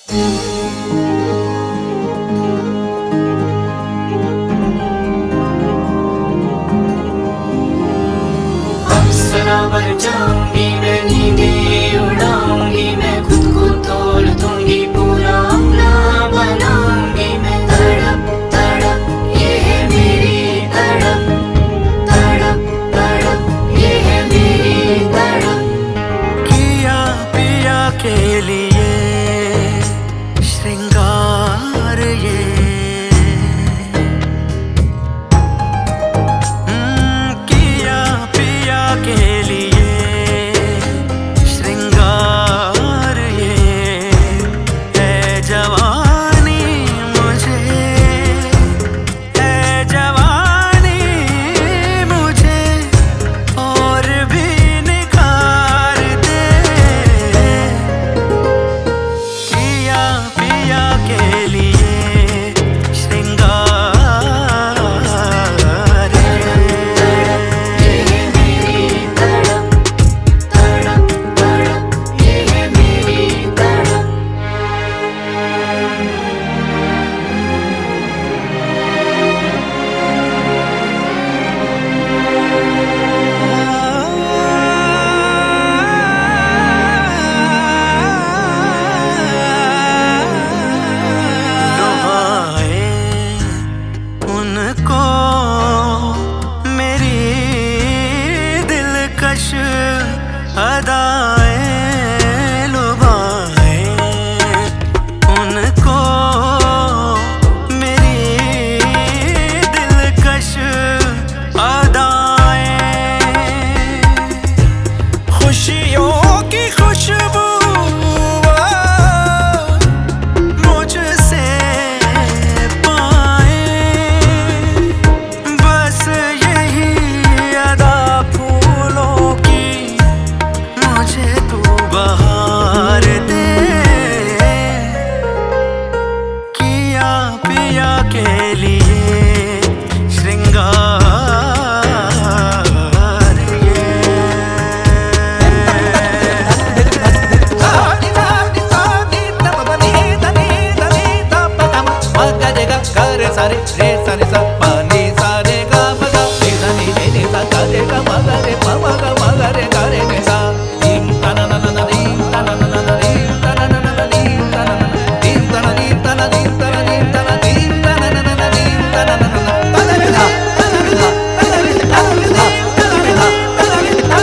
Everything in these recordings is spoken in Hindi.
बराबर जाऊंगी मैं, नींदें उड़ाऊंगी मैं, खुद को तोड़ दूंगी, पूरा अपना बनाऊंगी मैं। तड़प तड़प ये है मेरी तड़प, तड़प तड़प ये है मेरी तड़प। किया पिया के लिए श्रृंगार ये, किया पिया के लिए श्रृंगार ये। है जवानी मुझे, है जवानी मुझे और भी निखार दे। किया पिया के लिए श्रृंगार ये। ये है मेरी तड़प, तड़प तड़प ये है मेरी तड़प। लुभाए उनको मेरी दिलकश अदाएं, लुभाए उनको मेरी दिलकश अदाएं। खुशियों की खुशबू मुझसे पाए, बस यही अदा फूलों की मुझे तू बहार दे। किया पिया के लिए श्रृंगार ये। सारे रे सारे सा पानी सारे गा मगा रे सा नी रे सा गा रे गा मगा रे मा मगा मगा रे गा रे ने सा टीम तना ना ना ना टीम तना ना ना ना टीम तना ना ना ना टीम तना ना टीम तना टीम तना टीम तना टीम तना टीम तना ना ना ना टीम तना ना ना तना रे धा तना रे धा तना रे धा तना रे धा तना रे धा तना रे धा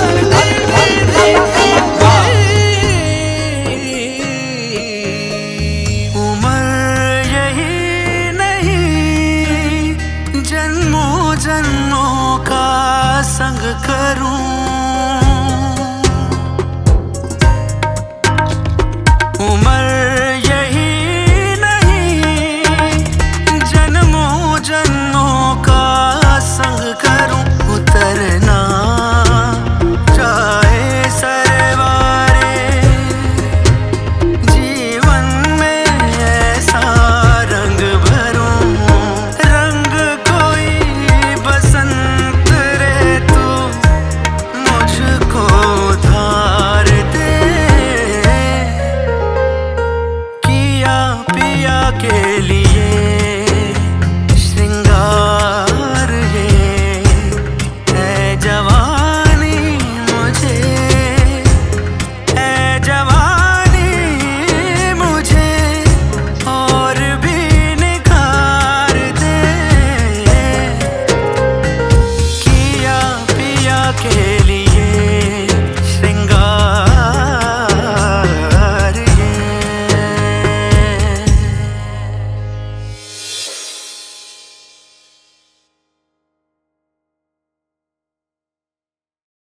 उम्र यही नहीं, जन्मों जन्मों का संग करूं। उम्र